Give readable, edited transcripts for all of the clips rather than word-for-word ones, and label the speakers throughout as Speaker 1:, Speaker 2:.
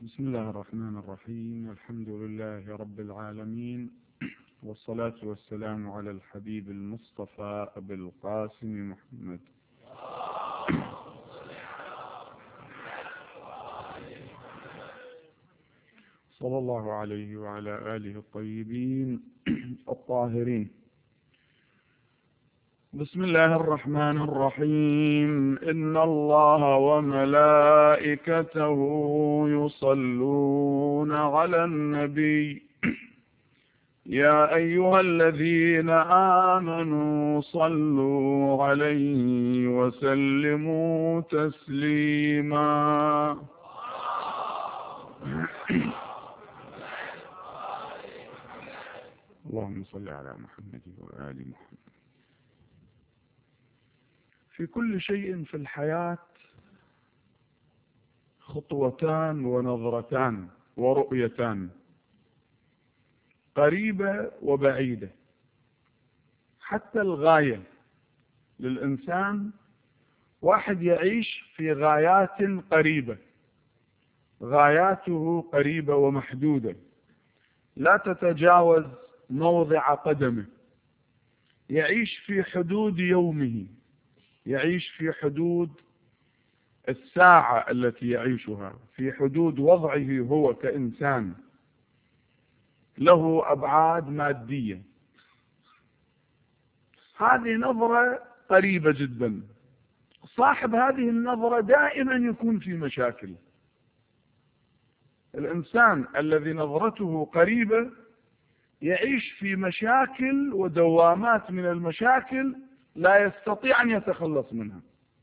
Speaker 1: بسم الله الرحمن الرحيم. الحمد لله رب العالمين، والصلاة والسلام على الحبيب المصطفى أبي القاسم محمد صلى الله عليه وعلى آله الطيبين الطاهرين. بسم الله الرحمن الرحيم. إن الله وملائكته يصلون على النبي يا أيها الذين آمنوا صلوا عليه وسلموا تسليما. اللهم صل على محمد وآل محمد. في كل شيء في الحياة خطوتان ونظرتان ورؤيتان، قريبة وبعيدة. حتى الغاية للإنسان، واحد يعيش في غايات قريبة، غاياته قريبة ومحدودة لا تتجاوز موضع قدمه، يعيش في حدود يومه، يعيش في حدود الساعة التي يعيشها، في حدود وضعه هو كإنسان، له أبعاد مادية. هذه نظرة قريبة جدا. صاحب هذه النظرة دائما يكون في مشاكل. الإنسان الذي نظرته قريبة يعيش في مشاكل ودوامات من المشاكل لا يستطيع أن يتخلص منها،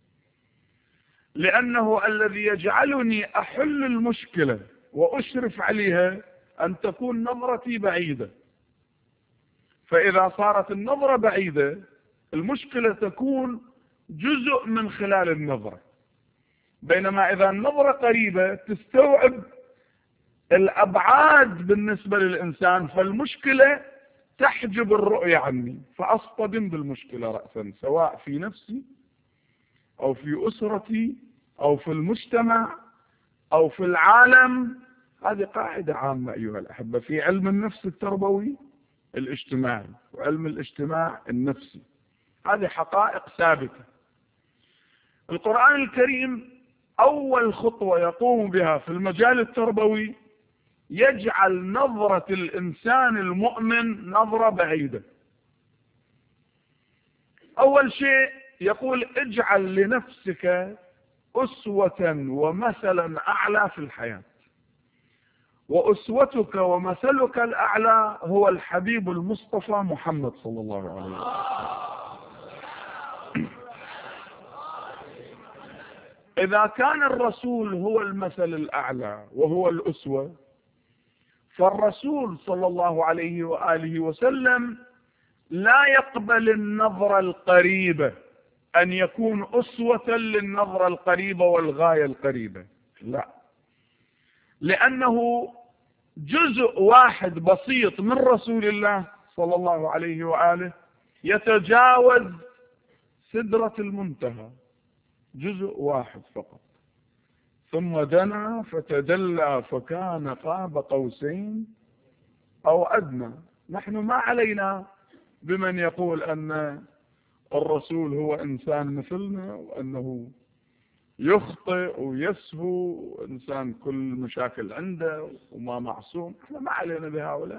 Speaker 1: لأنه الذي يجعلني أحل المشكلة وأشرف عليها أن تكون نظرتي بعيدة. فإذا صارت النظرة بعيدة، المشكلة تكون جزء من خلال النظرة، بينما إذا النظرة قريبة تستوعب الأبعاد بالنسبة للإنسان، فالمشكلة تحجب الرؤية عني، فأصطدم بالمشكلة رأسا، سواء في نفسي أو في أسرتي أو في المجتمع أو في العالم. هذه قاعدة عامة أيها الأحبة في علم النفس التربوي الاجتماعي وعلم الاجتماع النفسي. هذه حقائق ثابتة. القرآن الكريم أول خطوة يقوم بها في المجال التربوي يجعل نظرة الإنسان المؤمن نظرة بعيدة. أول شيء يقول اجعل لنفسك أسوة ومثلا أعلى في الحياة، وأسوتك ومثلك الأعلى هو الحبيب المصطفى محمد صلى الله عليه وسلم. إذا كان الرسول هو المثل الأعلى وهو الأسوة، فالرسول صلى الله عليه وآله وسلم لا يقبل النظرة القريبة أن يكون أسوة للنظرة القريبة والغاية القريبة، لا، لأنه جزء واحد بسيط من رسول الله صلى الله عليه وآله يتجاوز سدرة المنتهى، جزء واحد فقط. ثم دنا فتدلى فكان قاب قوسين أو أدنى. نحن ما علينا بمن يقول أن الرسول هو إنسان مثلنا، وأنه يخطئ ويسهو وإنسان كل مشاكل عنده وما معصوم. احنا ما علينا بهؤلاء.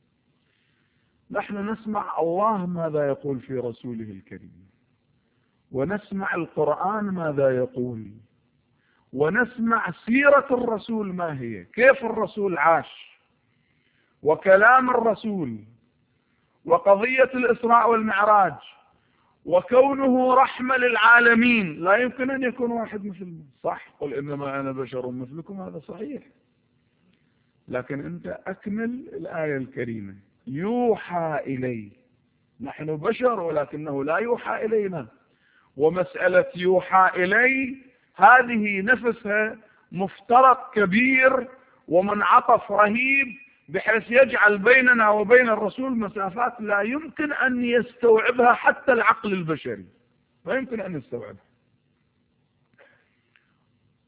Speaker 1: نحن نسمع الله ماذا يقول في رسوله الكريم، ونسمع القرآن ماذا يقول، ونسمع سيرة الرسول ما هي، كيف الرسول عاش، وكلام الرسول، وقضية الإسراء والمعراج، وكونه رحمة للعالمين. لا يمكن أن يكون واحد مثلنا، صح؟ قل إنما أنا بشر مثلكم، هذا صحيح، لكن أنت أكمل الآية الكريمة. يوحى إلي، نحن بشر ولكنه لا يوحى إلينا. ومسألة يوحى إلي هذه نفسها مفترق كبير ومنعطف رهيب، بحيث يجعل بيننا وبين الرسول مسافات لا يمكن أن يستوعبها حتى العقل البشري، لا يمكن أن يستوعبها.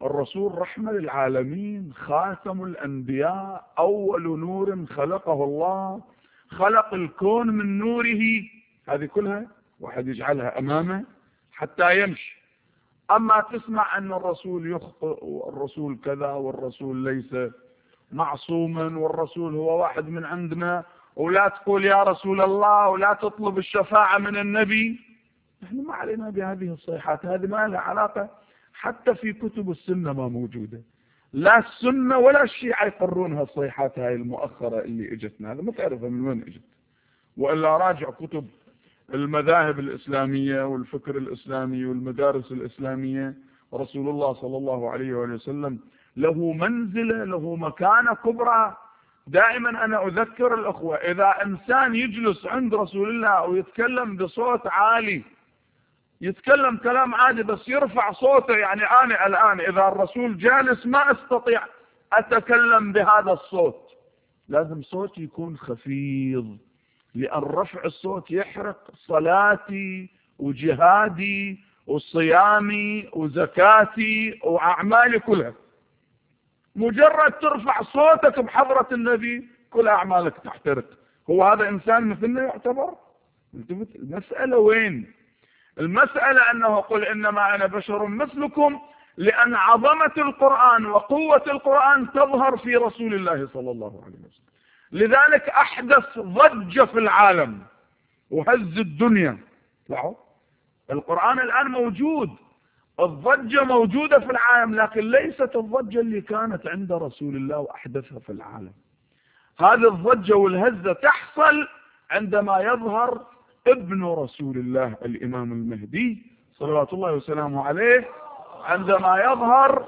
Speaker 1: الرسول رحمة للعالمين، خاتم الأنبياء، أول نور خلقه الله، خلق الكون من نوره. هذه كلها واحد يجعلها أمامه حتى يمشي. أما تسمع أن الرسول يخطئ والرسول كذا والرسول ليس معصوما والرسول هو واحد من عندنا، ولا تقول يا رسول الله ولا تطلب الشفاعة من النبي. نحن ما علينا بهذه الصيحات، هذه ما لها علاقة، حتى في كتب السنة ما موجودة، لا السنة ولا الشيعة يقرونها الصيحات هاي المؤخرة اللي اجتنا، هذا ما تعرفها من وين اجت. وإلا راجع كتب المذاهب الإسلامية والفكر الإسلامي والمدارس الإسلامية. رسول الله صلى الله عليه وآله وسلم له منزلة، له مكانة كبرى. دائما أنا أذكر الأخوة، إذا إنسان يجلس عند رسول الله ويتكلم بصوت عالي، يتكلم كلام عادي بس يرفع صوته، يعني أنا الآن إذا الرسول جالس ما أستطيع أتكلم بهذا الصوت، لازم صوتي يكون خفيض، لأن رفع الصوت يحرق صلاتي وجهادي وصيامي وزكاتي وأعمالي كلها. مجرد ترفع صوتك بحضرة النبي كل أعمالك تحترق. هو هذا إنسان مثلنا يعتبر؟ المسألة وين؟ المسألة أنه قل إنما أنا بشر مثلكم، لأن عظمة القرآن وقوة القرآن تظهر في رسول الله صلى الله عليه وسلم. لذلك أحدث ضجة في العالم وهز الدنيا. لاحظوا القرآن الآن موجود، الضجة موجودة في العالم، لكن ليست الضجة اللي كانت عند رسول الله وأحدثها في العالم. هذه الضجة والهزة تحصل عندما يظهر ابن رسول الله الإمام المهدي صلوات الله وسلامه عليه. عندما يظهر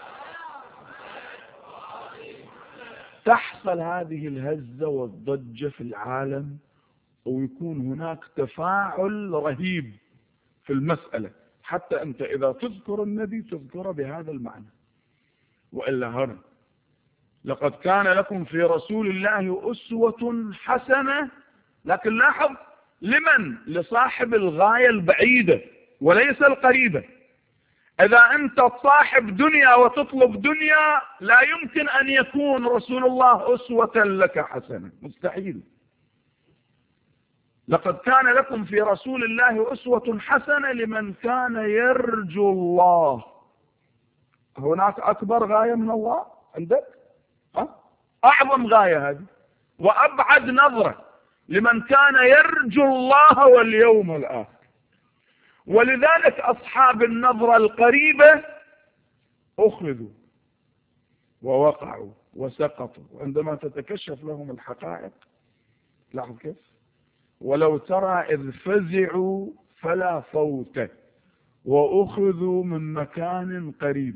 Speaker 1: تحصل هذه الهزة والضجة في العالم، ويكون هناك تفاعل رهيب في المسألة، حتى أنت إذا تذكر النبي تذكره بهذا المعنى. وإلا هنا لقد كان لكم في رسول الله أسوة حسنة، لكن لاحظ لمن؟ لصاحب الغاية البعيدة وليس القريبة. إذا أنت صاحب دنيا وتطلب دنيا لا يمكن أن يكون رسول الله أسوة لك حسنة، مستحيل. لقد كان لكم في رسول الله أسوة حسنة لمن كان يرجو الله. هناك أكبر غاية من الله عندك؟ أعظم غاية هذه وأبعد نظرة لمن كان يرجو الله واليوم الآخر. ولذلك أصحاب النظرة القريبة أخذوا ووقعوا وسقطوا عندما تتكشف لهم الحقائق. لاحظ كيف؟ ولو ترى إذ فزعوا فلا فوت وأخذوا من مكان قريب،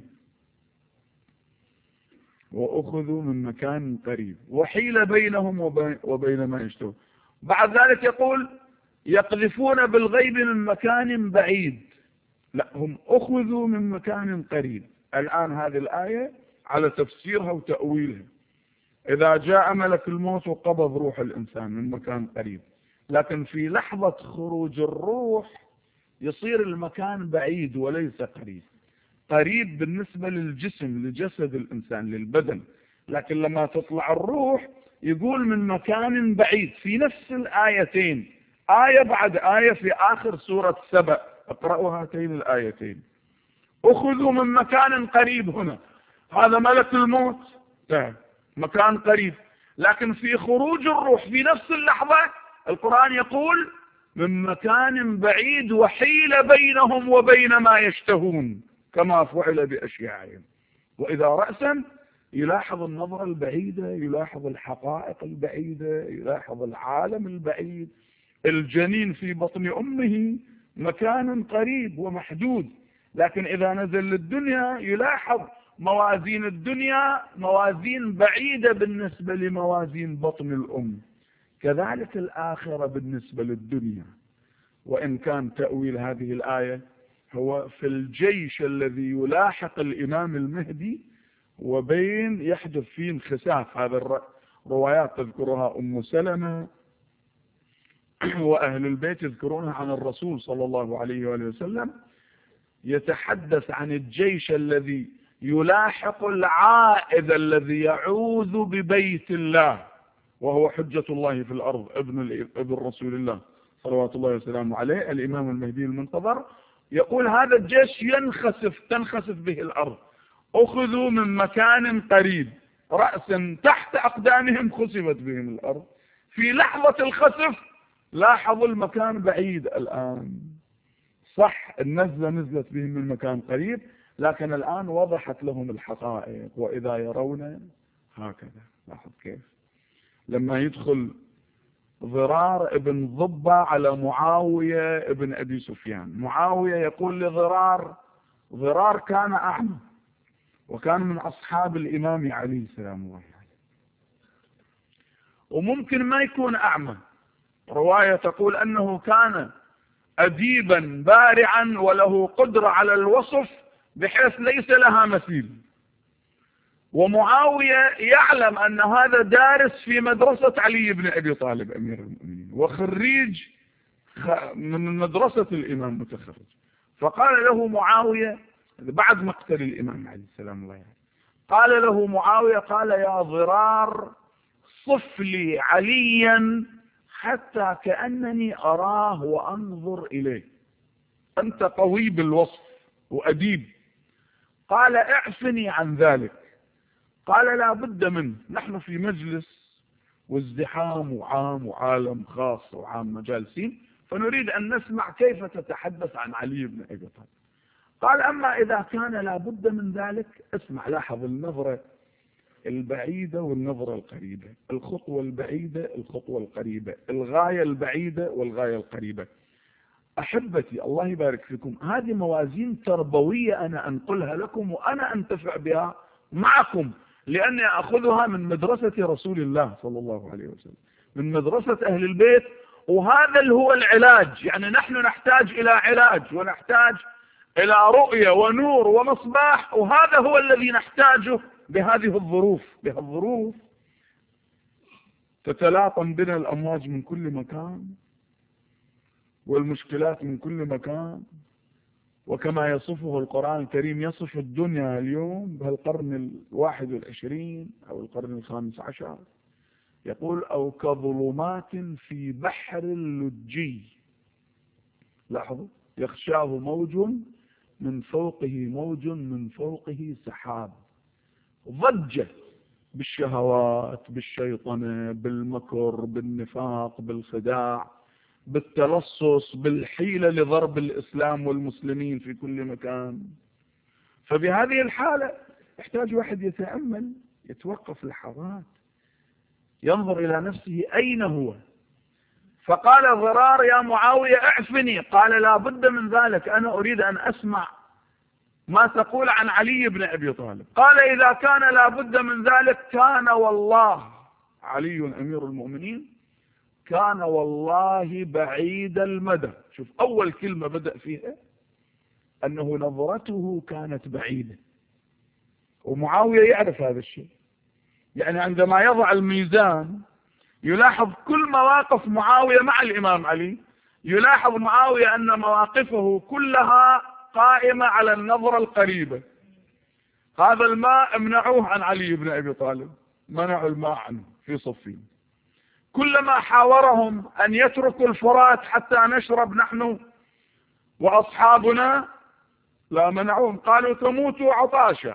Speaker 1: وأخذوا من مكان قريب وحيل بينهم وبين ما يشتهون. بعد ذلك يقول يقذفون بالغيب من مكان بعيد. لا، هم أخذوا من مكان قريب. الآن هذه الآية على تفسيرها وتأويلها، إذا جاء ملك الموت وقبض روح الإنسان من مكان قريب، لكن في لحظة خروج الروح يصير المكان بعيد وليس قريب. قريب بالنسبة للجسم، لجسد الإنسان، للبدن، لكن لما تطلع الروح يقول من مكان بعيد. في نفس الآيتين، آية بعد آية، في آخر سورة سبأ، اقرأوا هاتين الآيتين. أخذوا من مكان قريب، هنا هذا ملك الموت مكان قريب، لكن في خروج الروح في نفس اللحظة القرآن يقول من مكان بعيد وحيل بينهم وبين ما يشتهون كما فعل بأشياعهم. وإذا رأسا يلاحظ النظرة البعيدة، يلاحظ الحقائق البعيدة، يلاحظ العالم البعيد. الجنين في بطن أمه مكان قريب ومحدود، لكن إذا نزل للدنيا يلاحظ موازين الدنيا موازين بعيدة بالنسبة لموازين بطن الأم. كذلك الآخرة بالنسبة للدنيا. وإن كان تأويل هذه الآية هو في الجيش الذي يلاحق الإمام المهدي وبين يحدث فيه انخساف. هذا الروايات تذكرها أم سلمة وأهل البيت يذكرونها عن الرسول صلى الله عليه وآله وسلم، يتحدث عن الجيش الذي يلاحق العائد الذي يعوذ ببيت الله وهو حجة الله في الأرض، ابن رسول الله صلوات الله وسلامه عليه الإمام المهدي المنتظر. يقول هذا الجيش تنخسف به الأرض، أخذوا من مكان قريب رأسا تحت أقدامهم خسفت بهم الأرض. في لحظة الخسف لاحظوا المكان بعيد الآن، صح النزلة نزلت بهم من مكان قريب، لكن الآن وضحت لهم الحقائق. وإذا يرون هكذا، لاحظ كيف لما يدخل ضرار ابن ضبة على معاوية ابن أبي سفيان، معاوية يقول لضرار، ضرار كان أعمى وكان من أصحاب الإمام علي سلام الله عليه، وممكن ما يكون أعمى، رواية تقول أنه كان أديبا بارعا وله قدرة على الوصف بحيث ليس لها مثيل. ومعاوية يعلم أن هذا دارس في مدرسة علي بن أبي طالب أمير المؤمنين وخريج من مدرسة الإمام متخرج. فقال له معاوية بعد مقتل الإمام علي السلام الله عليه، قال له معاوية قال يا ضرار صف لي عليا حتى كأنني أراه وأنظر إليه، أنت قوي بالوصف وأديب. قال اعفني عن ذلك. قال لا بد منه، نحن في مجلس وازدحام وعام وعالم خاص وعام جالسين، فنريد أن نسمع كيف تتحدث عن علي بن أبي طالب. قال أما إذا كان لا بد من ذلك اسمع. لاحظ النظرة البعيدة والنظرة القريبة، الخطوة البعيدة الخطوة القريبة، الغاية البعيدة والغاية القريبة. أحبتي الله يبارك فيكم، هذه موازين تربوية أنا أنقلها لكم وأنا أنتفع بها معكم، لأني أخذها من مدرسة رسول الله صلى الله عليه وسلم، من مدرسة أهل البيت. وهذا اللي هو العلاج، يعني نحن نحتاج إلى علاج ونحتاج إلى رؤية ونور ومصباح، وهذا هو الذي نحتاجه بهذه الظروف. بهالظروف تتلاطم بنا الأمواج من كل مكان والمشكلات من كل مكان، وكما يصفه القرآن الكريم يصف الدنيا اليوم بهالقرن 21 أو القرن 15، يقول أو كظلمات في بحر لجي، لاحظوا يخشاه موج من فوقه موج من فوقه سحاب. ضجة بالشهوات بالشيطنة بالمكر بالنفاق بالخداع بالتلصص بالحيلة لضرب الإسلام والمسلمين في كل مكان. فبهذه الحالة يحتاج واحد يتأمل، يتوقف لحظات، ينظر إلى نفسه أين هو. فقال ضرار يا معاوية اعفني. قال لا بد من ذلك، أنا أريد أن أسمع ما تقول عن علي بن أبي طالب. قال إذا كان لا بد من ذلك كان والله، علي أمير المؤمنين كان والله بعيد المدى. شوف أول كلمة بدأ فيها أنه نظرته كانت بعيدة، ومعاوية يعرف هذا الشيء. يعني عندما يضع الميزان يلاحظ كل مواقف معاوية مع الإمام علي، يلاحظ معاوية أن مواقفه كلها قائمة على النظرة القريبة. هذا الماء امنعوه عن علي بن أبي طالب، منعوا الماء عنه في صفين. كلما حاورهم أن يتركوا الفرات حتى نشرب نحن وأصحابنا لا منعوهم، قالوا تموتوا عطاشا.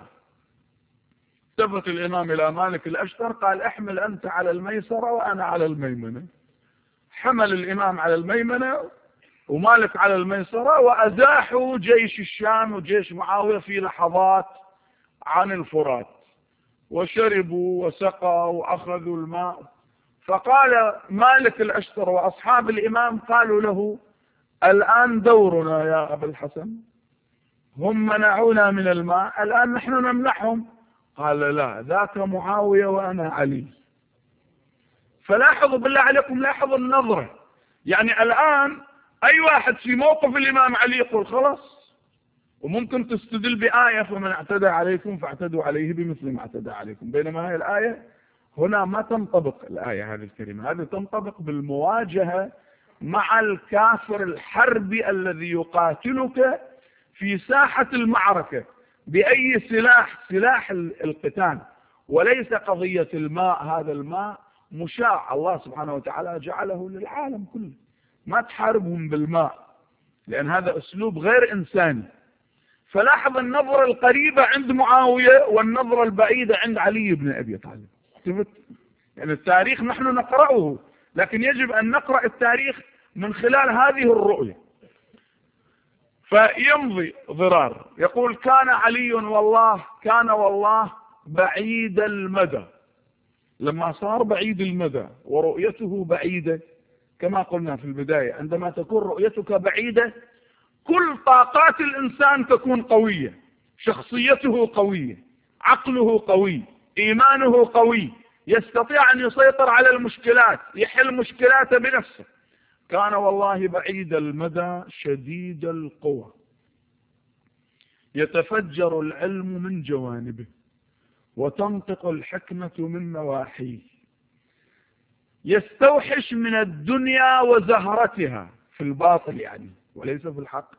Speaker 1: التفت الإمام إلى مالك الأشتر قال احمل أنت على الميسرة وأنا على الميمنة. حمل الإمام على الميمنة ومالك على الميسرة، وأزاحوا جيش الشام وجيش معاوية في لحظات عن الفرات، وشربوا وسقوا وأخذوا الماء. فقال مالك الأشتر وأصحاب الإمام قالوا له الآن دورنا يا أبا الحسن، هم منعونا من الماء الآن نحن نمنحهم. قال لا ذاك معاوية وأنا علي. فلاحظوا بالله عليكم، لاحظوا النظرة. يعني الآن أي واحد في موقف الإمام علي يقول خلاص، وممكن تستدل بآية فمن اعتدى عليكم فاعتدوا عليه بمثل ما اعتدى عليكم، بينما هذه الآية هنا ما تنطبق. الآية هذه الكلمة هذه تنطبق بالمواجهة مع الكافر الحربي الذي يقاتلك في ساحة المعركة، بأي سلاح القتال، وليس قضية الماء. هذا الماء مشاع، الله سبحانه وتعالى جعله للعالم كله، ما تحاربهم بالماء لأن هذا أسلوب غير إنساني. فلاحظ النظرة القريبة عند معاوية والنظرة البعيدة عند علي بن أبي طالب. يعني التاريخ نحن نقرأه، لكن يجب أن نقرأ التاريخ من خلال هذه الرؤية. فيمضي ضرار يقول كان علي والله بعيد المدى. لما صار بعيد المدى ورؤيته بعيدة، كما قلنا في البداية، عندما تكون رؤيتك بعيدة كل طاقات الإنسان تكون قوية، شخصيته قوية، عقله قوي، إيمانه قوي، يستطيع أن يسيطر على المشكلات، يحل مشكلاته بنفسه. كان والله بعيد المدى شديد القوى، يتفجر العلم من جوانبه وتنطق الحكمة من نواحيه، يستوحش من الدنيا وزهرتها في الباطل يعني وليس في الحق.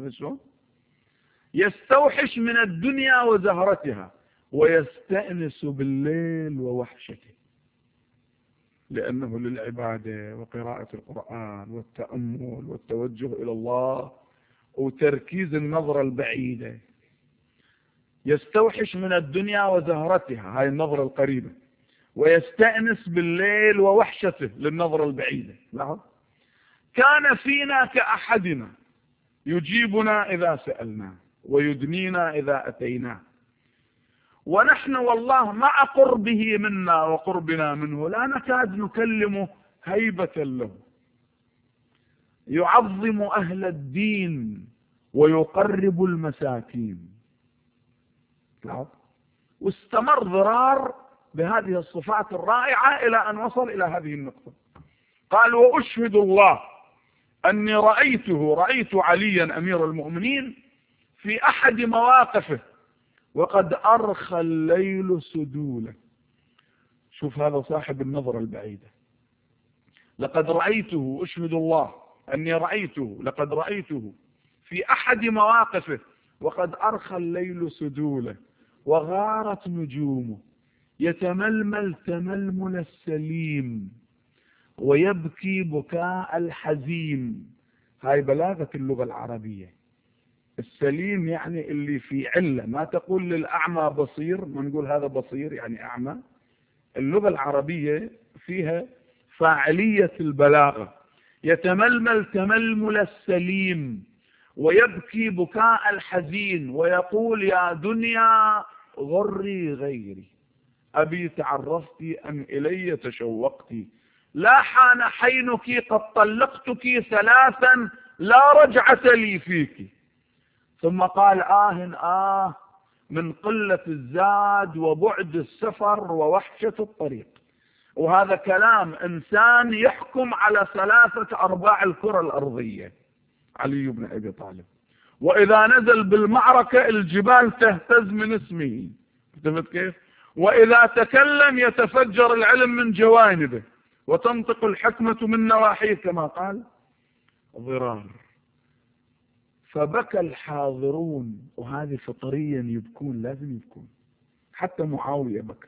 Speaker 1: يستوحش من الدنيا وزهرتها ويستأنس بالليل ووحشته، لأنه للعبادة وقراءة القرآن والتأمل والتوجه إلى الله وتركيز النظرة البعيدة. يستوحش من الدنيا وزهرتها، هاي النظرة القريبة، ويستأنس بالليل ووحشته للنظرة البعيدة. لاحظ، كان فينا كأحدنا يجيبنا إذا سألنا ويدنينا إذا أتيناه، ونحن والله مع قربه منا وقربنا منه لا نكاد نكلمه هيبة له، يعظم أهل الدين ويقرب المساكين. واستمر ضرار بهذه الصفات الرائعة إلى أن وصل إلى هذه النقطة. قال وأشهد الله أني رأيت عليا أمير المؤمنين في أحد مواقفه وقد أرخى الليل سدوله. شوف هذا صاحب النظرة البعيدة. لقد رأيته، أشهد الله أني رأيته، لقد رأيته في أحد مواقفه وقد أرخى الليل سدوله وغارت نجومه، يتململ تململ السليم ويبكي بكاء الحزين. هاي بلاغة اللغة العربية. السليم يعني اللي في علة، ما تقول للأعمى بصير، ما نقول هذا بصير يعني أعمى. اللغة العربية فيها فاعلية البلاغة. يتململ تململ السليم ويبكي بكاء الحزين ويقول يا دنيا غري غيري، أبي تعرفت أم إلي تشوقت، لا حان حينك قد طلقتك ثلاثا لا رجعة لي فيك. ثم قال من قلة الزاد وبعد السفر ووحشة الطريق. وهذا كلام إنسان يحكم على 3/4 الكرة الأرضية، علي بن أبي طالب. وإذا نزل بالمعركة الجبال تهتز من اسمه، فهمت كيف؟ وإذا تكلم يتفجر العلم من جوانبه وتنطق الحكمة من نواحيه كما قال ضرار. فبكى الحاضرون، وهذه فطريا يبكون، لازم يبكون، حتى معاوية بكى.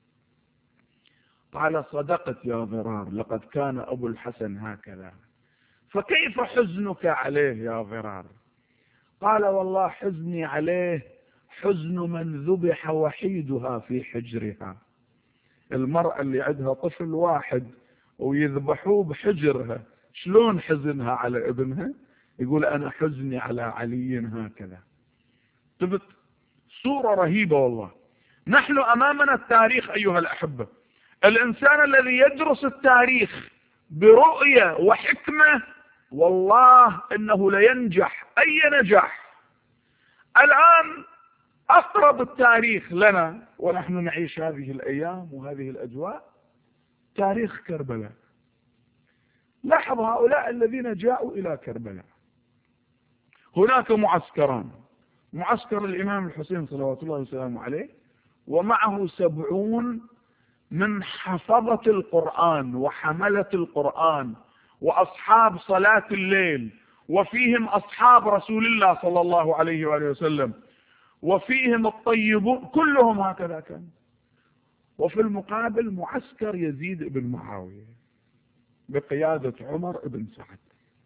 Speaker 1: قال صدقت يا ضرار، لقد كان أبو الحسن هكذا، فكيف حزنك عليه يا ضرار؟ قال والله حزني عليه حزن من ذبح وحيدها في حجرها. المرأة اللي عندها طفل واحد ويذبحوه بحجرها، شلون حزنها على ابنها؟ يقول أنا حزني على علي هكذا. تبت صورة رهيبة والله. نحن أمامنا التاريخ أيها الأحبة. الإنسان الذي يدرس التاريخ برؤية وحكمة والله إنه لينجح أي نجاح. الآن أقرب التاريخ لنا ونحن نعيش هذه الأيام وهذه الأجواء تاريخ كربلاء. لاحظ هؤلاء الذين جاءوا إلى كربلاء، هناك معسكران، معسكر الإمام الحسين صلوات الله وسلامه عليه ومعه 70 من حفظة القرآن وحملة القرآن وأصحاب صلاة الليل، وفيهم أصحاب رسول الله صلى الله عليه وآله وسلم، وفيهم الطيبون، كلهم هكذا كان. وفي المقابل معسكر يزيد بن معاوية بقيادة عمر بن سعد.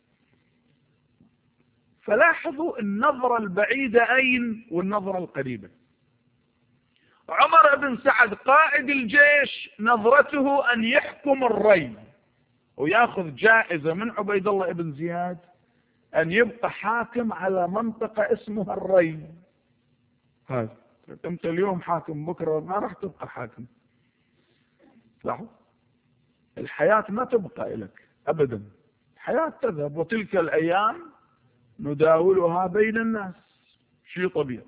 Speaker 1: فلاحظوا النظرة البعيدة أين والنظرة القريبة. عمر بن سعد قائد الجيش نظرته أن يحكم الري ويأخذ جائزة من عبيد الله بن زياد أن يبقى حاكم على منطقة اسمها الري. هذا أنت اليوم حاكم، بكرة ما راح تبقى حاكم. لاحظوا الحياة ما تبقى لك أبدا، الحياة تذهب، وتلك الأيام نداولها بين الناس، شيء طبيعي.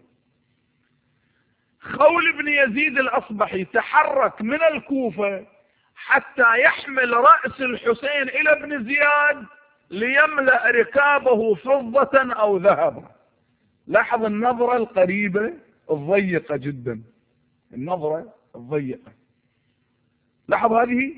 Speaker 1: خول بن يزيد الأصبحي تحرك من الكوفة حتى يحمل رأس الحسين إلى ابن زياد ليملأ ركابه فضة أو ذهبا. لاحظ النظرة القريبة الضيقة جدا، النظرة الضيقة. لاحظ هذه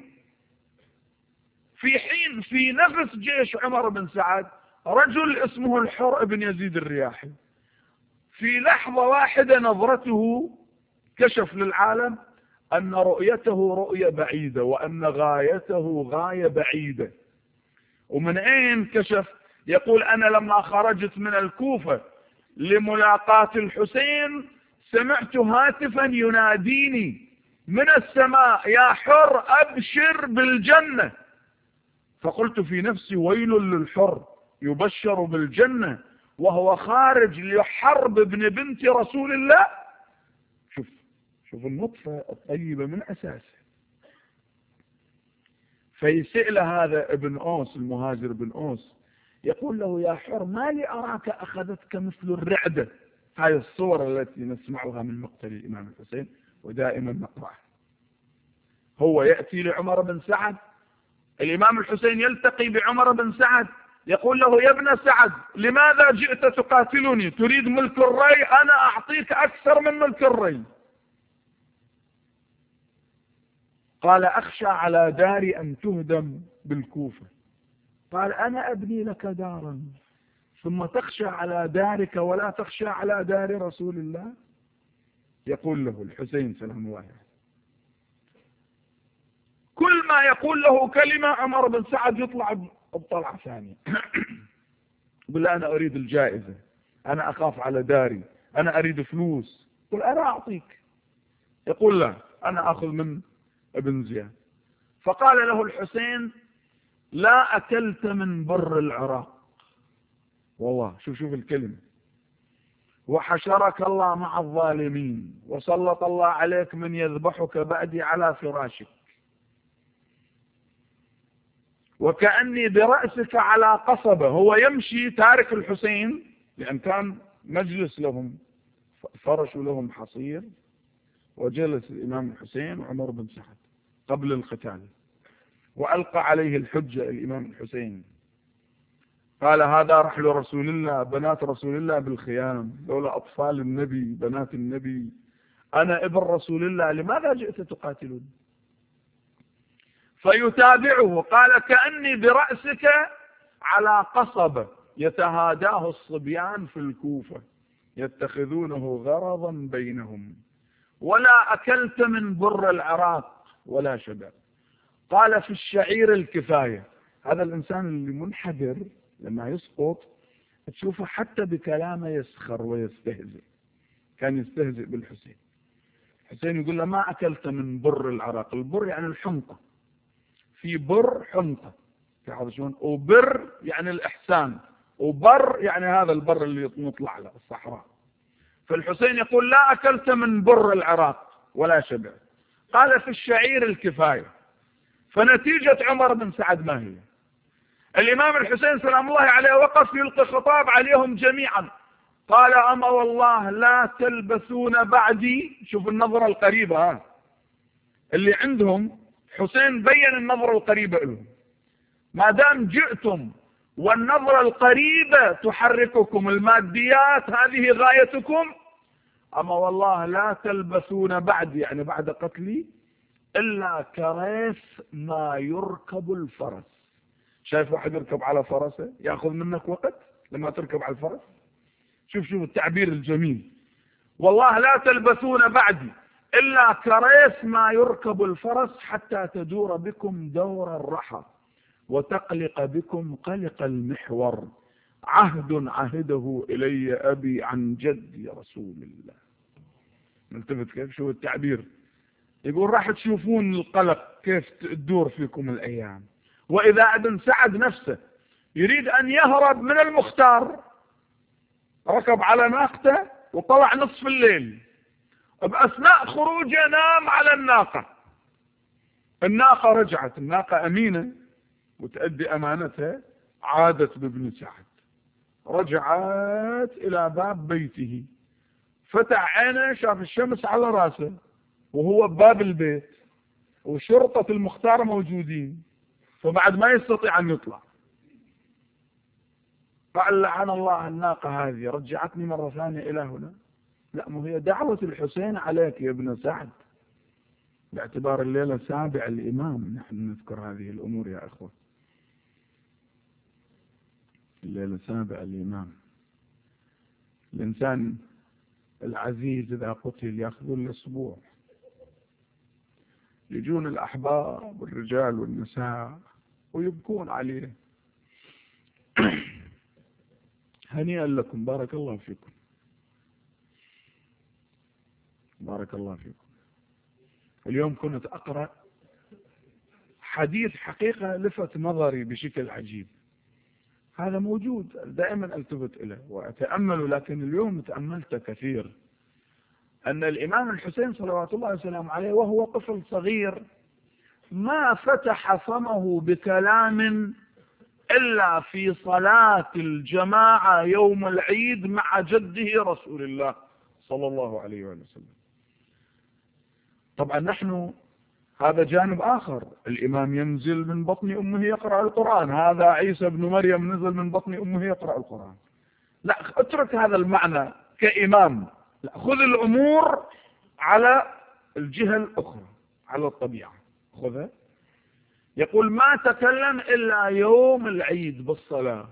Speaker 1: في حين في نفس جيش عمر بن سعد رجل اسمه الحر بن يزيد الرياحي، في لحظة واحدة نظرته كشف للعالم أن رؤيته رؤية بعيدة وأن غايته غاية بعيدة. ومن أين كشف؟ يقول أنا لما خرجت من الكوفة لملاقاة الحسين سمعت هاتفا يناديني من السماء يا حر أبشر بالجنة. فقلت في نفسي ويل للحر يبشر بالجنة وهو خارج لحرب ابن بنت رسول الله. شوف النطفة الطيبة من أساسه. فيسأل هذا ابن أوس المهاجر بن أوس يقول له يا حر ما لي أراك أخذتك مثل الرعدة. هذه الصور التي نسمعها من مقتل الإمام الحسين ودائما نقرأها. هو يأتي لعمر بن سعد، الإمام الحسين يلتقي بعمر بن سعد يقول له يا ابن سعد لماذا جئت تقاتلني؟ تريد ملك الري؟ أنا أعطيك أكثر من ملك الري. قال أخشى على داري أن تهدم بالكوفة. قال أنا أبني لك دارا ثم تخشى على دارك ولا تخشى على دار رسول الله. يقول له الحسين سلام الله عليه كل ما يقول له كلمة عمر بن سعد يطلع بطلعة ثانية. يقول له أنا أريد الجائزة، أنا أخاف على داري، أنا أريد فلوس. يقول أنا أعطيك. يقول لا أنا أخذ من ابن زياد. فقال له الحسين لا أكلت من بر العراق. والله شوف الكلمة. وحشرك الله مع الظالمين وسلط الله عليك من يذبحك بعدي على فراشك وكأني برأسك على قصبة. هو يمشي تارك الحسين لأن كان مجلس لهم، فرشوا لهم حصير وجلس الإمام الحسين وعمر بن سعد قبل القتال وألقى عليه الحجة الإمام الحسين. قال هذا رحل رسول الله، بنات رسول الله بالخيام، لولا أطفال النبي بنات النبي، أنا ابن رسول الله لماذا جئت تقاتلون؟ فيتابعه قال كأني برأسك على قصبة يتهاداه الصبيان في الكوفة يتخذونه غرضا بينهم ولا أكلت من بر العراق ولا شبع. قال في الشعير الكفاية. هذا الإنسان اللي منحدر لما يسقط تشوفه حتى بكلامه يسخر ويستهزئ. كان يستهزئ بالحسين. الحسين يقول له ما أكلت من بر العراق. البر يعني الحنطة، في بر حنطة تعرفون، وبر يعني الإحسان، وبر يعني هذا البر اللي نطلع له الصحراء. فالحسين يقول لا أكلت من بر العراق ولا شبع. قال في الشعير الكفاية. فنتيجة عمر بن سعد ما هي؟ الإمام الحسين سلام الله عليه وقف يلقي خطاب عليهم جميعا. قال أما والله لا تلبسون بعدي. شوف النظرة القريبة اللي عندهم. حسين بين النظرة القريبة لهم. ما دام جئتم والنظرة القريبة تحرككم، الماديات هذه غايتكم، أما والله لا تلبسون بعد يعني بعد قتلي إلا كريث ما يركب الفرس. شايف واحد يركب على فرسه يأخذ منك وقت لما تركب على الفرس. شوف التعبير الجميل. والله لا تلبثون بعدي إلا كريث ما يركب الفرس حتى تدور بكم دور الرحى وتقلق بكم قلق المحور، عهد عهده إلي أبي عن جد رسول الله. نلتفت كيف شو التعبير، يقول راح تشوفون القلق كيف تدور فيكم الأيام. وإذا ابن سعد نفسه يريد أن يهرب من المختار، ركب على ناقته وطلع نصف الليل، بأثناء خروجه نام على الناقة. الناقة رجعت، الناقة أمينة وتأدي أمانتها، عادت بابن سعد، رجعت إلى باب بيته، فتح عينه شاف الشمس على راسه وهو بباب البيت وشرطة المختار موجودين، فبعد ما يستطيع أن يطلع. قال لعن الله الناقة هذه رجعتني مرة ثانية إلى هنا. لا، مو هي دعوة الحسين عليك يا ابن سعد، باعتبار الليلة سابع الإمام. نحن نذكر هذه الأمور يا أخوة، الليلة سابع الإمام. الإنسان العزيز إذا قتل يأخذون الأسبوع، يجون الأحباب والرجال والنساء ويبكون عليه. هنيئا لكم، بارك الله فيكم، بارك الله فيكم. اليوم كنت أقرأ حديث حقيقة لفت نظري بشكل عجيب. هذا موجود دائما التفت إليه وأتأمل، لكن اليوم تأملت كثير. أن الإمام الحسين صلوات الله وسلامه عليه وهو طفل صغير ما فتح فمه بكلام إلا في صلاة الجماعة يوم العيد مع جده رسول الله صلى الله عليه وسلم. طبعا نحن هذا جانب آخر، الإمام ينزل من بطن أمه يقرأ القرآن، هذا عيسى بن مريم نزل من بطن أمه يقرأ القرآن. لا، اترك هذا المعنى كإمام، لا، خذ الأمور على الجهة الأخرى، على الطبيعة خذها. يقول ما تكلم إلا يوم العيد بالصلاة.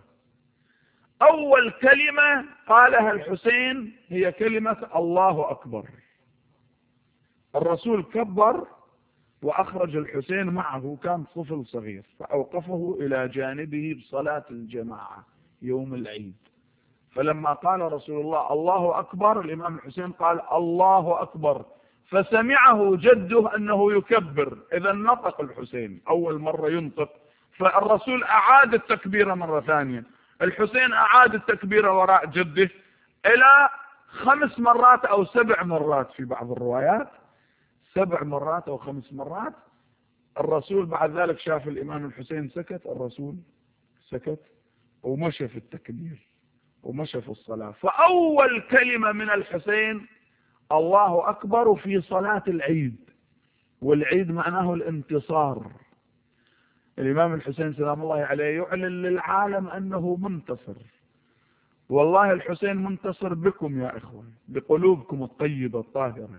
Speaker 1: أول كلمة قالها الحسين هي كلمة الله أكبر. الرسول كبر وأخرج الحسين معه، كان طفل صغير، فأوقفه إلى جانبه بصلاة الجماعة يوم العيد. فلما قال رسول الله الله أكبر، الإمام الحسين قال الله أكبر، فسمعه جده أنه يكبر، إذا نطق الحسين أول مرة ينطق، فالرسول أعاد التكبير مرة ثانية، الحسين أعاد التكبير وراء جده إلى 5 مرات أو 7 مرات في بعض الروايات، 7 مرات أو 5 مرات. الرسول بعد ذلك شاف الإمام الحسين سكت، الرسول سكت ومشى في التكبير ومشى في الصلاة. فأول كلمة من الحسين الله أكبر في صلاة العيد، والعيد معناه الانتصار. الإمام الحسين سلام الله عليه يعلن للعالم أنه منتصر. والله الحسين منتصر بكم يا إخوان، بقلوبكم الطيبة الطاهرة،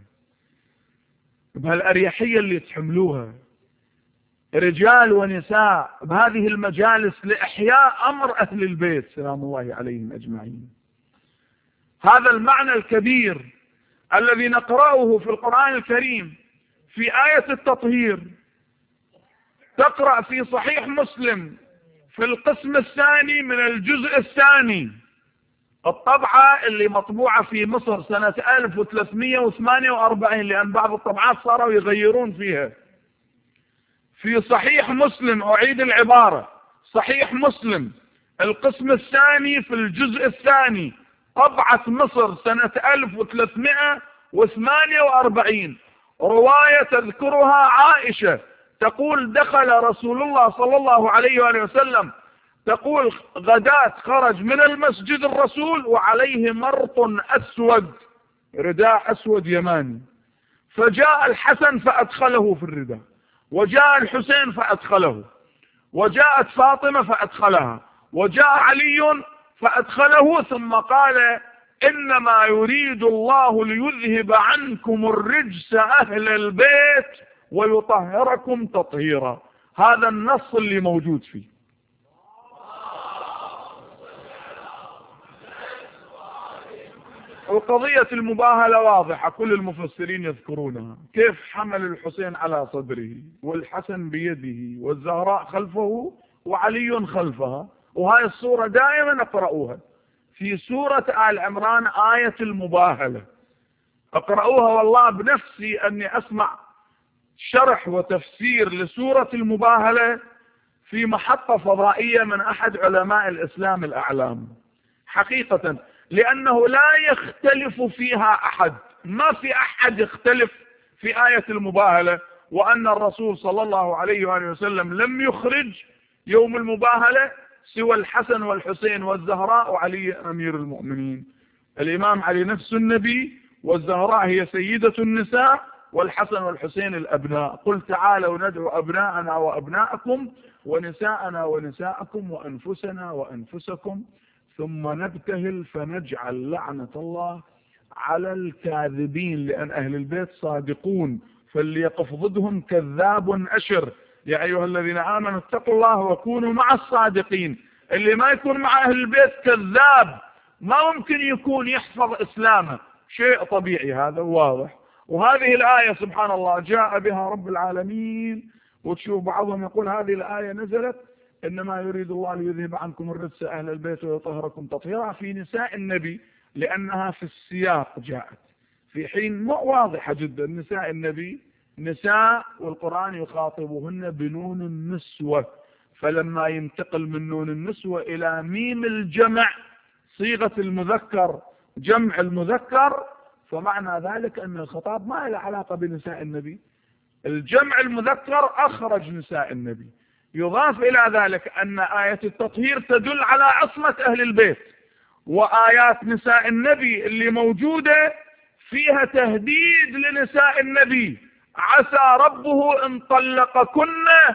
Speaker 1: بهالأريحية اللي تحملوها رجال ونساء بهذه المجالس لإحياء أمر أهل البيت سلام الله عليهم أجمعين. هذا المعنى الكبير الذي نقرأه في القرآن الكريم في آية التطهير. تقرأ في صحيح مسلم في القسم الثاني من الجزء الثاني، الطبعة اللي مطبوعة في مصر سنة 1348، لأن بعض الطبعات صاروا يغيرون فيها. في صحيح مسلم، أعيد العبارة، صحيح مسلم القسم الثاني في الجزء الثاني، طبعة مصر سنة 1348، رواية تذكرها عائشة تقول دخل رسول الله صلى الله عليه وآله وسلم، تقول غداة خرج من المسجد الرسول وعليه مرط أسود، رداء أسود يماني، فجاء الحسن فأدخله في الرداء، وجاء الحسين فأدخله، وجاءت فاطمة فأدخلها، وجاء علي فأدخله، ثم قال إنما يريد الله ليذهب عنكم الرجس أهل البيت ويطهركم تطهيرا. هذا النص اللي موجود فيه. وقضية المباهلة واضحة، كل المفسرين يذكرونها، كيف حمل الحسين على صدره والحسن بيده والزهراء خلفه وعلي خلفها. وهاي الصورة دائما نقرأوها في سورة آل عمران، آية المباهلة اقرأوها. والله بنفسي أني أسمع شرح وتفسير لسورة المباهلة في محطة فضائية من أحد علماء الإسلام الأعلام حقيقة، لأنه لا يختلف فيها أحد، ما في أحد يختلف في آية المباهلة، وأن الرسول صلى الله عليه وآله وسلم لم يخرج يوم المباهلة سوى الحسن والحسين والزهراء وعلي أمير المؤمنين. الإمام علي نفس النبي، والزهراء هي سيدة النساء، والحسن والحسين الأبناء. قل تعالوا ندعو أبناءنا وأبناءكم ونساءنا ونساءكم وأنفسنا وأنفسكم ثم نبتهل فنجعل لعنة الله على الكاذبين، لأن أهل البيت صادقون فليقف ضدهم كذاب أشر. يا أيها الذين آمنوا اتقوا الله وكونوا مع الصادقين. اللي ما يكون مع أهل البيت كذاب، ما ممكن يكون يحفظ إسلامه، شيء طبيعي هذا واضح. وهذه الآية سبحان الله جاء بها رب العالمين، وتشوف بعضهم يقول هذه الآية نزلت إنما يريد الله ليذهب عنكم الرجس أهل البيت ويطهركم تطهيرا في نساء النبي، لأنها في السياق جاءت في حين واضحة جدا. نساء النبي نساء، والقرآن يخاطبهن بنون النسوة، فلما ينتقل من نون النسوة إلى ميم الجمع صيغة المذكر جمع المذكر، فمعنى ذلك أن الخطاب ما له علاقة بنساء النبي. الجمع المذكر أخرج نساء النبي. يضاف إلى ذلك أن آية التطهير تدل على عصمة أهل البيت، وآيات نساء النبي اللي موجودة فيها تهديد لنساء النبي، عسى ربه إن طلقكن.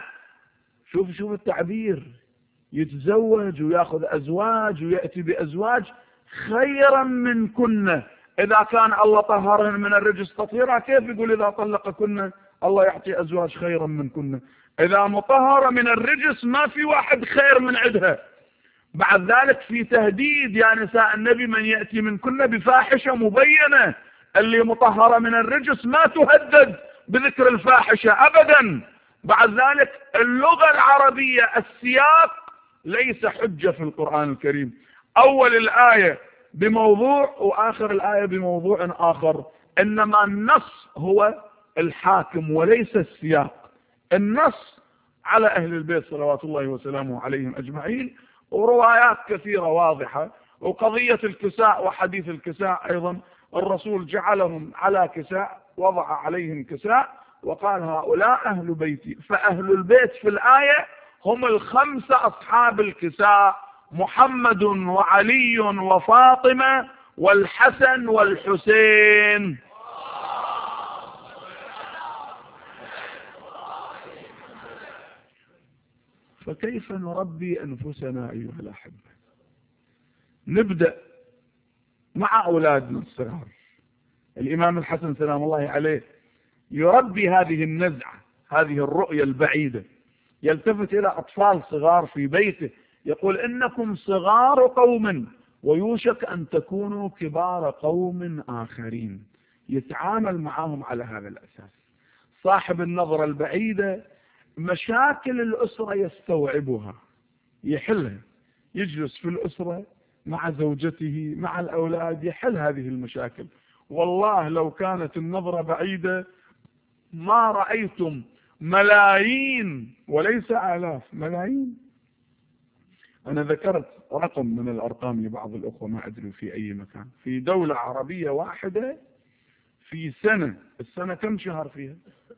Speaker 1: شوف التعبير، يتزوج ويأخذ أزواج ويأتي بأزواج خيرا منكن. إذا كان الله طهرهن من الرجس تطهيرا، كيف يقول إذا طلقكن الله يعطي أزواج خيرا منكن؟ إذا مطهرة من الرجس ما في واحد خير من عندها. بعد ذلك في تهديد يا نساء النبي من يأتي منكن بفاحشة مبينة. اللي مطهرة من الرجس ما تهدد بذكر الفاحشة أبدا. بعد ذلك اللغة العربية السياق ليس حجة في القرآن الكريم، أول الآية بموضوع وآخر الآية بموضوع آخر، إنما النص هو الحاكم وليس السياق. النص على أهل البيت صلوات الله وسلامه عليهم أجمعين، وروايات كثيرة واضحة. وقضية الكساء وحديث الكساء أيضا الرسول جعلهم على كساء، وضع عليهم كساء وقال هؤلاء أهل بيتي. فأهل البيت في الآية هم الخمسة أصحاب الكساء: محمد وعلي وفاطمة والحسن والحسين. فكيف نربي أنفسنا أيها الأحبة؟ نبدأ مع أولادنا الصغار. الإمام الحسن سلام الله عليه يربي هذه النزعة، هذه الرؤية البعيدة. يلتفت إلى أطفال صغار في بيته يقول إنكم صغار قوم ويوشك أن تكونوا كبار قوم آخرين. يتعامل معهم على هذا الأساس. صاحب النظرة البعيدة مشاكل الأسرة يستوعبها يحلها، يجلس في الأسرة مع زوجته مع الأولاد يحل هذه المشاكل. والله لو كانت النظرة بعيدة ما رأيتم ملايين وليس آلاف، ملايين. أنا ذكرت رقم من الأرقام لبعض الأخوة ما أدري في أي مكان، في دولة عربية واحدة في سنة، السنة كم شهر فيها؟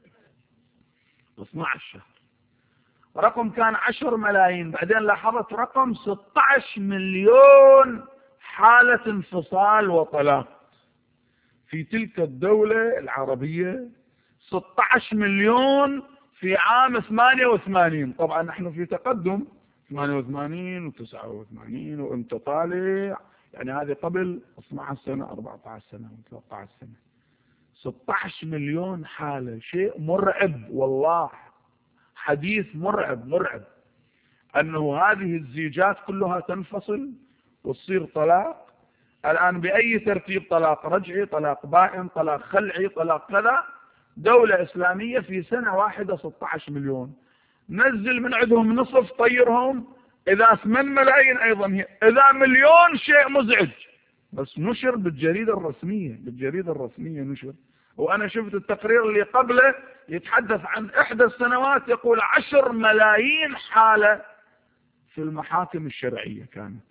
Speaker 1: 12 شهر. رقم كان 10 ملايين، بعدين لاحظت رقم 16 مليون حالة انفصال وطلاق في تلك الدولة العربية. 16 مليون في عام 88. طبعا نحن في تقدم 88 و89 وانت طالع، يعني هذه قبل 12 سنة 14 سنة 13 سنة. 16 مليون حالة، شيء مرعب والله، حديث مرعب أنه هذه الزيجات كلها تنفصل وتصير طلاق. الآن بأي ترتيب، طلاق رجعي، طلاق بائن، طلاق خلعي، طلاق كذا، دولة إسلامية في سنة واحدة 16 مليون. نزل من عندهم نصف، طيرهم. إذا 8 ملايين أيضا هي، إذا مليون شيء مزعج. بس نشر بالجريدة الرسمية، بالجريدة الرسمية نشر. وأنا شفت التقرير اللي قبله يتحدث عن إحدى السنوات يقول 10 ملايين حالة في المحاكم الشرعية كانت،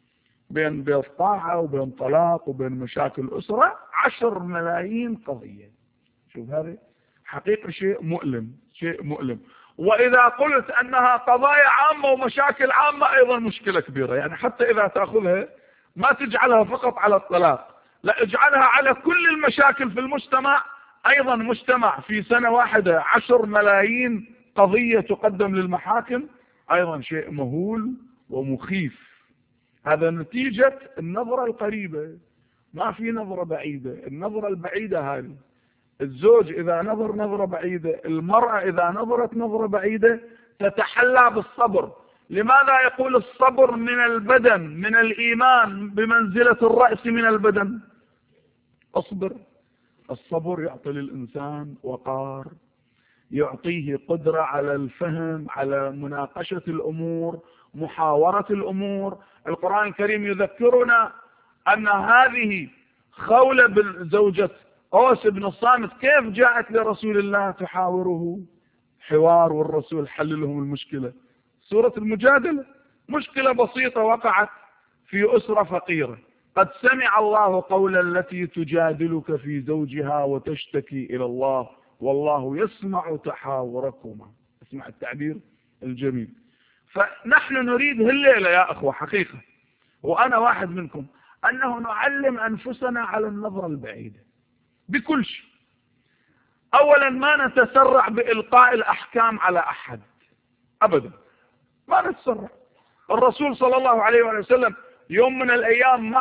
Speaker 1: بين طاعة وبين طلاق وبين مشاكل أسرة، 10 ملايين قضية. شوف هذا حقيقة شيء مؤلم، شيء مؤلم. وإذا قلت أنها قضايا عامة ومشاكل عامة أيضا مشكلة كبيرة. يعني حتى إذا تأخذها ما تجعلها فقط على الطلاق، لا، اجعلها على كل المشاكل في المجتمع. أيضا مجتمع في سنة واحدة 10 ملايين قضية تقدم للمحاكم، أيضا شيء مهول ومخيف. هذا نتيجة النظرة القريبة، ما في نظرة بعيدة. النظرة البعيدة هذه، الزوج إذا نظر نظرة بعيدة، المرأة إذا نظرت نظرة بعيدة تتحلى بالصبر. لماذا يقول الصبر من البدن، من الإيمان، بمنزلة الرأس من البدن؟ اصبر. الصبر يعطي للإنسان وقار، يعطيه قدرة على الفهم، على مناقشة الأمور، محاورة الأمور. القرآن الكريم يذكرنا أن هذه خولة زوجة أوس بن الصامت كيف جاءت لرسول الله تحاوره حوار، والرسول حل لهم المشكلة. سورة المجادلة، مشكلة بسيطة وقعت في أسرة فقيرة. قد سمع الله قول التي تجادلك في زوجها وتشتكي إلى الله والله يسمع تحاوركما. اسمع التعبير الجميل. فنحن نريد هالليلة يا أخوة حقيقة، وأنا واحد منكم، أنه نعلم أنفسنا على النظرة البعيدة بكل شيء. أولا ما نتسرع بإلقاء الأحكام على أحد أبدا، ما نتسرع. الرسول صلى الله عليه وسلم يوم من الأيام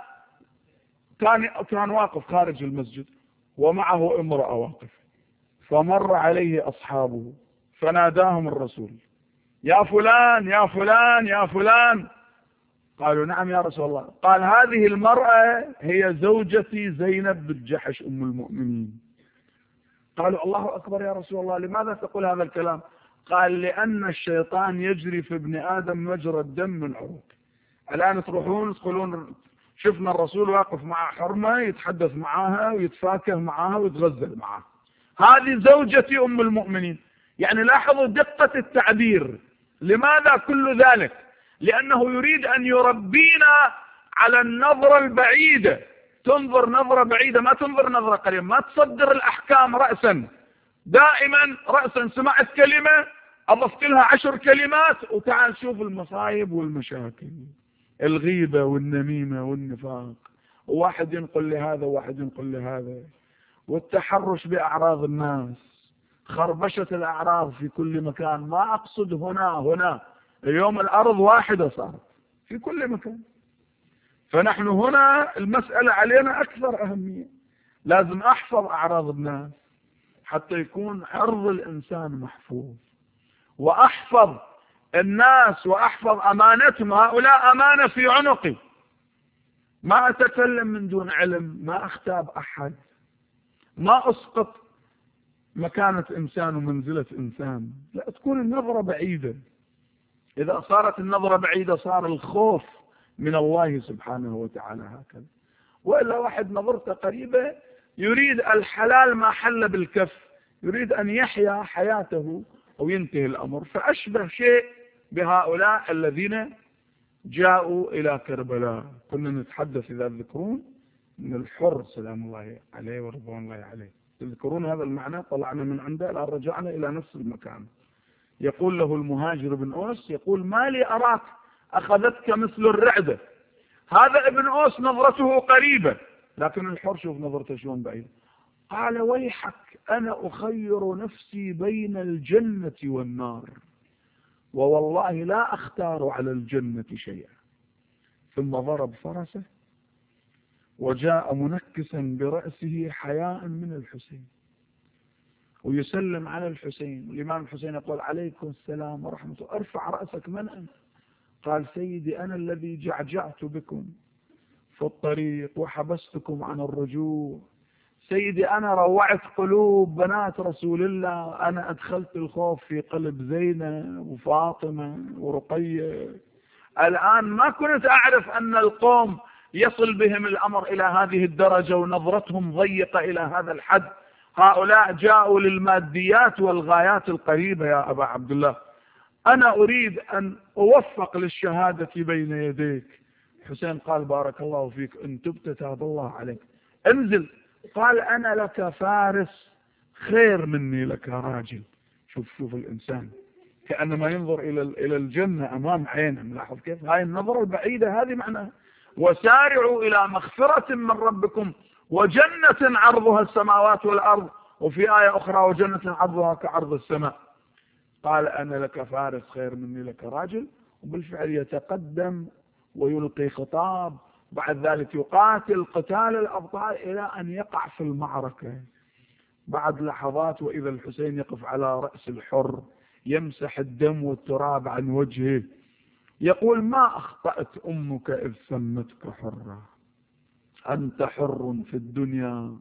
Speaker 1: كان واقف خارج المسجد ومعه امرأة واقف، فمر عليه أصحابه فناداهم الرسول: يا فلان يا فلان يا فلان. قالوا: نعم يا رسول الله. قال: هذه المرأة هي زوجتي زينب بنت جحش أم المؤمنين. قالوا: الله أكبر يا رسول الله، لماذا تقول هذا الكلام؟ قال: لأن الشيطان يجري في ابن آدم مجرى الدم من عروق. الآن تروحون تقولون شفنا الرسول واقف مع حرمة يتحدث معاها ويتفاكه معاها ويتغزل معاها، هذه زوجتي أم المؤمنين. يعني لاحظوا دقة التعبير. لماذا كل ذلك؟ لأنه يريد أن يربينا على النظرة البعيدة. تنظر نظرة بعيدة، ما تنظر نظرة قريبة. ما تصدر الأحكام رأسا، دائما رأسا سمعت كلمة أضفت لها 10 كلمات وتعال شوف المصايب والمشاكل، الغيبة والنميمة والنفاق، وواحد ينقل لهذا وواحد ينقل لهذا، والتحرش بأعراض الناس، خربشة الأعراض في كل مكان. ما أقصد هنا اليوم الأرض واحدة صارت في كل مكان. فنحن هنا المسألة علينا أكثر أهمية. لازم أحفظ أعراض الناس حتى يكون عرض الإنسان محفوظ، وأحفظ الناس وأحفظ أمانتهم. هؤلاء أمانة في عنقي. ما أتكلم من دون علم، ما أختاب أحد، ما أسقط مكانة إنسان ومنزلة إنسان. لا، تكون النظرة بعيدة. إذا صارت النظرة بعيدة صار الخوف من الله سبحانه وتعالى هكذا. وإلا واحد نظرته قريبة يريد الحلال ما حل بالكف، يريد أن يحيا حياته وينتهي الأمر. فأشبه شيء بهؤلاء الذين جاءوا إلى كربلاء. كنا نتحدث إذا تذكرون من الحر سلام الله عليه ورضوان الله عليه، تذكرون هذا المعنى؟ طلعنا من عنده الآن رجعنا إلى نفس المكان. يقول له المهاجر بن أوس، يقول: ما لي أراك أخذتك مثل الرعدة. هذا ابن أوس نظرته قريبة، لكن الحر شوف نظرته شلون بعيد. قال: ويحك، أنا أخير نفسي بين الجنة والنار، ووالله لا أختار على الجنة شيئا. ثم ضرب فرسه وجاء منكسا برأسه حياء من الحسين، ويسلم على الحسين. الإمام الحسين يقول: عليكم السلام ورحمة الله. ارفع رأسك، من أنت؟ قال: سيدي أنا الذي جعجعت بكم في الطريق وحبستكم عن الرجوع. سيدي أنا روعت قلوب بنات رسول الله، أنا أدخلت الخوف في قلب زينب وفاطمة ورقية. الآن ما كنت أعرف أن القوم يصل بهم الأمر إلى هذه الدرجة ونظرتهم ضيقة إلى هذا الحد. هؤلاء جاءوا للماديات والغايات القريبة يا أبا عبد الله. أنا أريد أن أوفق للشهادة بين يديك. حسين قال بارك الله فيك، إن تبت تاب الله عليك، انزل. قال أنا لك فارس خير مني لك راجل. شوف الإنسان كأنما ينظر إلى الجنة أمام عينه. ملاحظ كيف هاي النظرة البعيدة، هذه معناها وسارعوا إلى مغفرة من ربكم وجنة عرضها السماوات والأرض، وفي آية أخرى وجنة عرضها كعرض السماء. قال أنا لك فارس خير مني لك راجل، وبالفعل يتقدم ويلقي خطاب. بعد ذلك يقاتل قتال الأبطال إلى أن يقع في المعركة. بعد لحظات وإذا الحسين يقف على رأس الحر يمسح الدم والتراب عن وجهه، يقول ما أخطأت أمك إذ سمتك حرا، أنت حر في الدنيا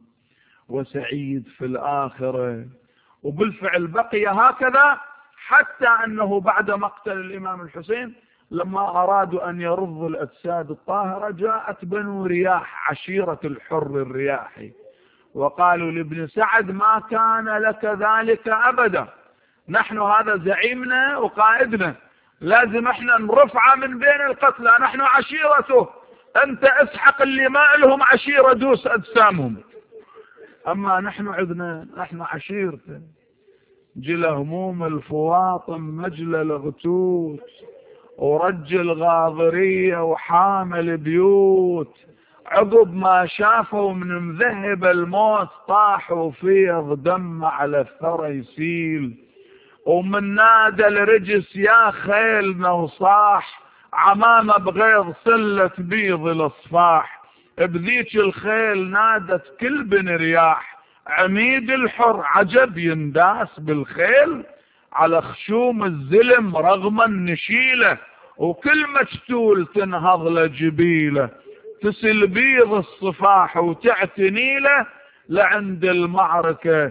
Speaker 1: وسعيد في الآخرة. وبالفعل بقي هكذا حتى أنه بعد مقتل الإمام الحسين لما أرادوا أن يرضوا الأجساد الطاهرة جاءت بنو رياح عشيرة الحر الرياحي وقالوا لابن سعد ما كان لك ذلك أبدا، نحن هذا زعيمنا وقائدنا، لازم احنا نرفعه من بين القتلى، نحن عشيرته، انت اسحق اللي ما لهم عشيرة دوس أجسامهم، أما نحن عدنا نحن عشيرته. جل هموم الفواطم مجل الغتوت ورجل غاضرية وحامل بيوت، عقب ما شافوا من مذهب الموت طاحوا فيض دم على الثرى يسيل، ومن نادى الرجس يا خيلنا وصاح عمامة بغيظ سلة بيض الأصفاح، بذيك الخيل نادت كل بن رياح عميد الحر عجب ينداس بالخيل، على خشوم الزلم رغم النشيلة وكل مجتول تنهض لجبيله، تسل بيض الصفاح وتعتني له لعند المعركة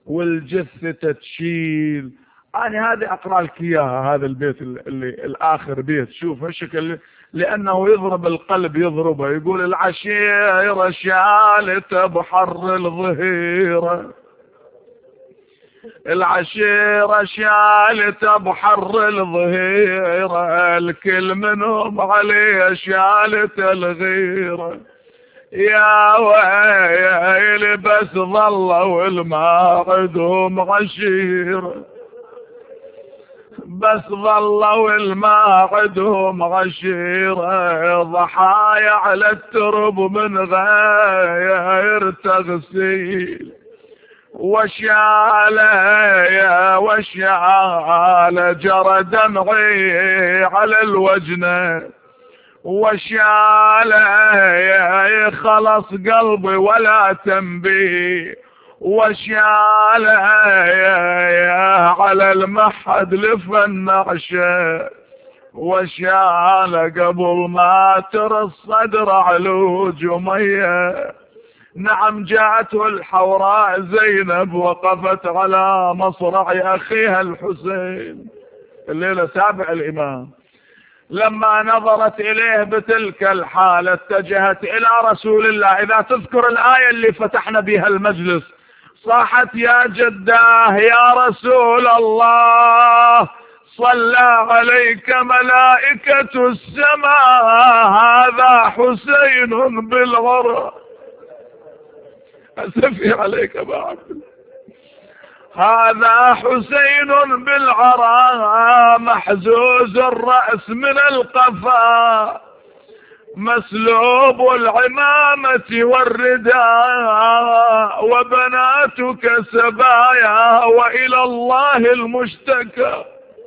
Speaker 1: والجثة تشيل. أنا هذه أقرأ لك إياها، هذا البيت اللي الآخر بيت، شوف هالشكل لأنه يضرب القلب يضربه. يقول العشيرة شالته بحر الظهيرة، العشيرة شالته بحر الظهيرة، الكل منهم عليه شالته الغيرة، يا ويلي بس ظلوا الماء عدهم عشيرة، بس ظلوا الماء عدهم عشيرة، ضحايا على الترب من غير تغسيل، وشعال جرى دمعي على الوجنة، وشعال خلص قلبي ولا تنبي، وشعال على المحد لفن عشاء، وشعال قبل ما ترى الصدر علوج ميه. نعم جاءته الحوراء زينب وقفت على مصرع أخيها الحسين الليلة 7 الإمام، لما نظرت إليه بتلك الحالة اتجهت إلى رسول الله. إذا تذكر الآية اللي فتحنا بها المجلس، صاحت يا جداه يا رسول الله صلى عليك ملائكة السماء، هذا حسين بالغرى. أسفي عليك أبا عبد الله، هذا حسين بالعراء محزوز الرأس من القفا، مسلوب العمامة والرداء، وبناتك سبايا وإلى الله المشتكى.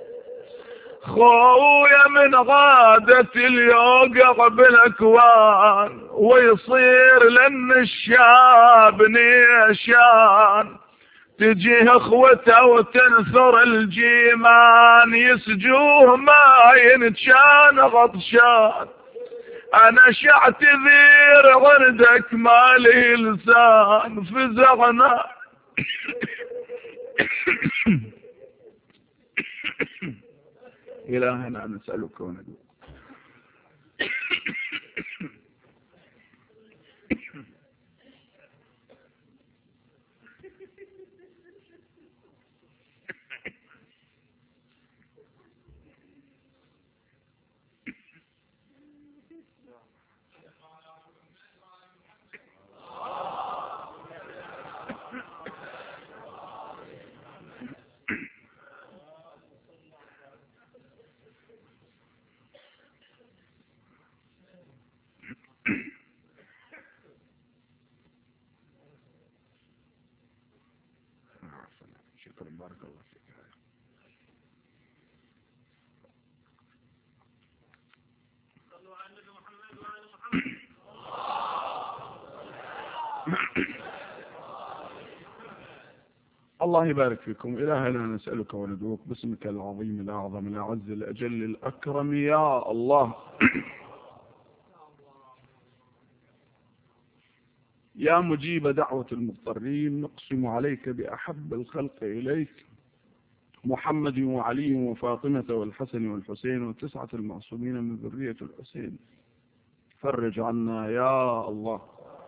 Speaker 1: خويا من غادة اليوقع بالاكوان، ويصير لن الشاب نيشان، تجيه اخوته وتنثر الجيمان، يسجوه ما ينشان غطشان، أنا شعتذير عندك مالي لسان فزعنا. إلهنا نسألك وندعوك. شكرا، بارك الله فيك. الله يبارك فيكم. إلهنا نسألك وندعوك باسمك العظيم الأعظم الأعز الأجل الأكرم يا الله. يا مجيب دعوة المضطرين، نقسم عليك بأحب الخلق إليك محمد وعلي وفاطمة والحسن والحسين والتسعة المعصومين من ذرية الحسين. فرج عنا يا الله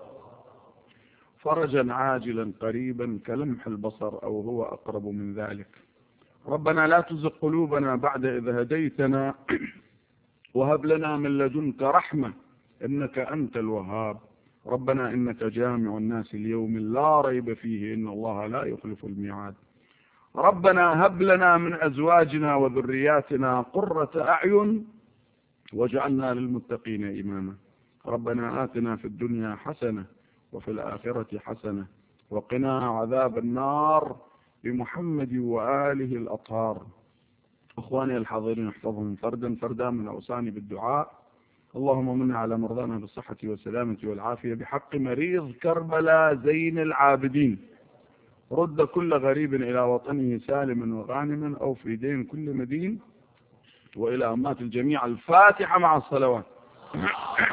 Speaker 1: فرجا عاجلا قريبا كلمح البصر أو هو أقرب من ذلك. ربنا لا تزغ قلوبنا بعد إذ هديتنا وهب لنا من لدنك رحمة إنك أنت الوهاب. ربنا إنك جامع الناس اليوم لا ريب فيه إن الله لا يخلف الميعاد. ربنا هب لنا من أزواجنا وذرياتنا قرة أعين واجعلنا للمتقين إماما. ربنا آتنا في الدنيا حسنة وفي الآخرة حسنة وقنا عذاب النار بمحمد وآله الأطهار. أخواني الحاضرين احفظهم فردا فردا من أوصاني بالدعاء. اللهم من على مرضانا بالصحة والسلامة والعافية بحق مريض كربلاء زين العابدين. رد كل غريب إلى وطنه سالما وغانما أو في دين كل مدين. وإلى أمات الجميع الفاتحة مع الصلوات.